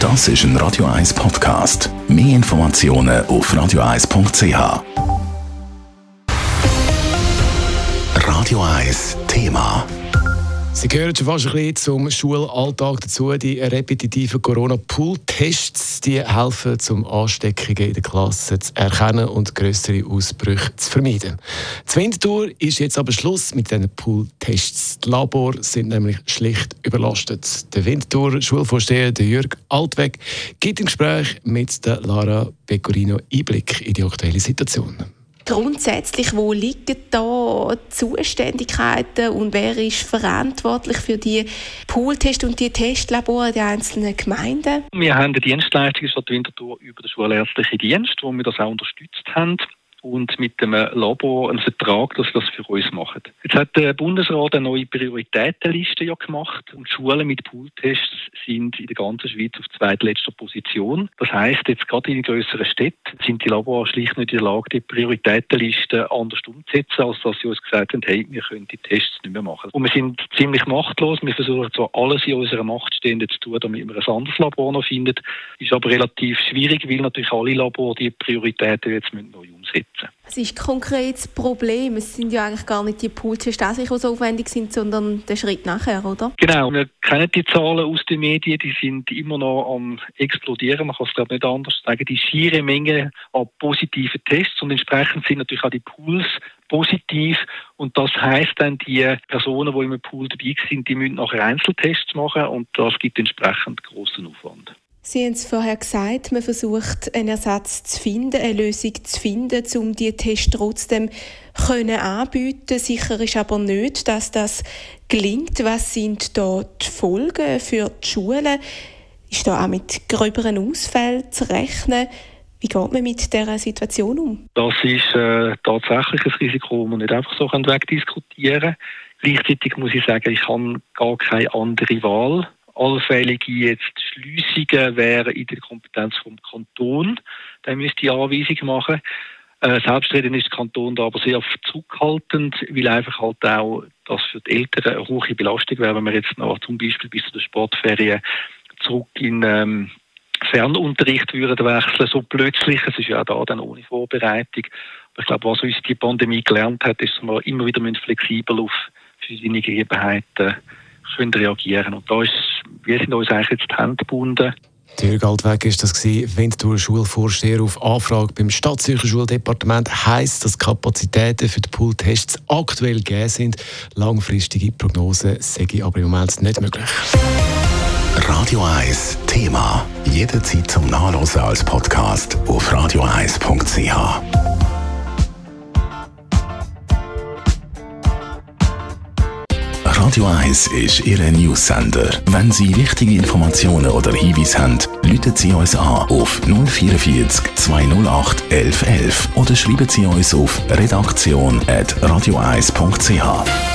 Das ist ein Radio 1 Podcast. Mehr Informationen auf radio1.ch. Radio 1 Thema. Sie gehören schon fast ein bisschen zum Schulalltag dazu. Die repetitiven Corona-Pool-Tests, die helfen, um Ansteckungen in der Klasse zu erkennen und grössere Ausbrüche zu vermeiden. Zur Wintertour ist jetzt aber Schluss mit diesen Pool-Tests. Die Labore sind nämlich schlicht überlastet. Der Wintertour-Schulvorsteher Jürg Altweg gibt im Gespräch mit der Lara Pecorino Einblick in die aktuelle Situation. Grundsätzlich, wo liegen da die Zuständigkeiten und wer ist verantwortlich für die Pooltests und die Testlabore der einzelnen Gemeinden? Wir haben eine Dienstleistung Stadt Winterthur über den schulärztlichen Dienst, wo wir das auch unterstützt haben. Und mit dem Labor einen Vertrag, dass sie das für uns machen. Jetzt hat der Bundesrat eine neue Prioritätenliste gemacht und Schulen mit Pooltests sind in der ganzen Schweiz auf zweitletzter Position. Das heisst, jetzt gerade in den grösseren Städten sind die Labore schlicht nicht in der Lage, die Prioritätenliste anders umzusetzen, als dass sie uns gesagt haben, hey, wir können die Tests nicht mehr machen. Und wir sind ziemlich machtlos. Wir versuchen zwar alles in unserer Macht Stehende zu tun, damit wir ein anderes Labor noch finden. Ist aber relativ schwierig, weil natürlich alle Labore die Prioritäten jetzt neu umsetzen. Was ist konkret das Problem? Es sind ja eigentlich gar nicht die Pooltests, die so aufwendig sind, sondern der Schritt nachher, oder? Genau, wir kennen die Zahlen aus den Medien, die sind immer noch am explodieren. Man kann es glaube nicht anders sagen. Die schiere Menge an positiven Tests und entsprechend sind natürlich auch die Pools positiv. Und das heisst dann, die Personen, die im Pool dabei sind, die müssen nachher Einzeltests machen und das gibt entsprechend grossen Aufwand. Sie haben es vorher gesagt, man versucht, einen Ersatz zu finden, eine Lösung zu finden, um die Tests trotzdem anbieten. Sicher ist aber nicht, dass das gelingt. Was sind da die Folgen für die Schulen? Ist da auch mit gröberen Ausfällen zu rechnen? Wie geht man mit dieser Situation um? Das ist tatsächlich ein Risiko, das man nicht einfach so wegdiskutieren kann. Gleichzeitig muss ich sagen, ich habe gar keine andere Wahl. Allfällige jetzt Schliessungen wären in der Kompetenz vom Kanton. Der müsste die Anweisung machen. Selbstredend ist der Kanton da aber sehr zurückhaltend, weil einfach halt auch das für die Eltern eine hohe Belastung wäre, wenn wir jetzt noch zum Beispiel bis zu den Sportferien zurück in Fernunterricht würden wechseln, so plötzlich. Es ist ja auch da dann ohne Vorbereitung. Aber ich glaube, was uns die Pandemie gelernt hat, ist, dass wir immer wieder flexibel auf verschiedene Gegebenheiten können reagieren. Und wir sind uns eigentlich jetzt die Hände gebunden. Jürg Altweg war das, Winterthur Schulvorsteher auf Anfrage beim Stadtzürcher Schuldepartement. Heisst, dass die Kapazitäten für die Pooltests aktuell gegeben sind. Langfristige Prognosen sei aber im Moment nicht möglich. Radio 1 Thema. Jederzeit zum Nachlesen als Podcast auf radio1.ch. Radio 1 ist Ihr News-Sender. Wenn Sie wichtige Informationen oder Hinweise haben, rufen Sie uns an auf 044 208 1111 oder schreiben Sie uns auf redaktion@radio1.ch.